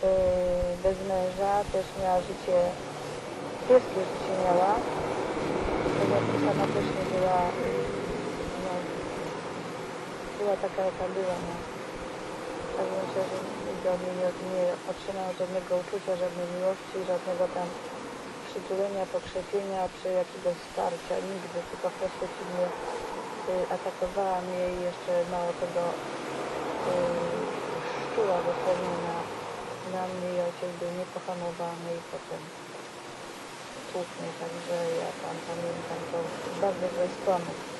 bez męża, też miała życie, kiepskie życie miała, ponieważ sama też nie była, no, była taka jaka była, no. Tak myślę, że nigdy od niej nie otrzymał żadnego uczucia, żadnej miłości, żadnego tam przytulenia, pokrzepienia czy jakiegoś wsparcia, nigdy, tylko przeciwnie, atakowała mnie i jeszcze mało tego szczuła dosłownie na mnie i ojciec był niepohamowany i potem tłukł mnie, także ja tam pamiętam to bardzo złe skłamów.